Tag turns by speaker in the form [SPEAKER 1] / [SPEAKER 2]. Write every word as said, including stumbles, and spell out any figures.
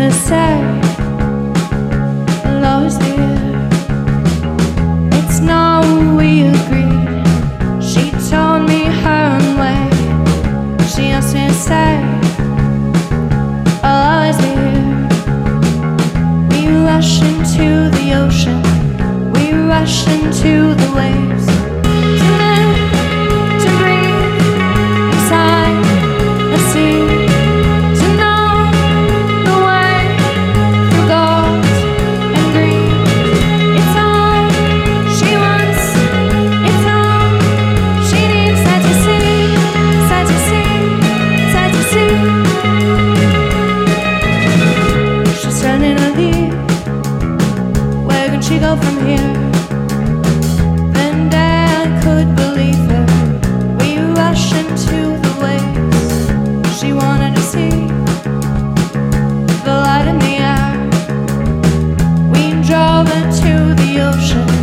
[SPEAKER 1] to say love is here. It's not what we agreed. She told me her own way. She asked me to say love is here. We rush into the ocean. We rush into the waves. To live, to breathe inside the sea. To know the way through gold and green. It's all she wants. It's all she needs. Sad to see, sad to see, sad to see. She's turning to leave. Where can she go from here? Then Dad could believe her. We rush into the waves. She wanted to see the light in the air. We drove into the ocean.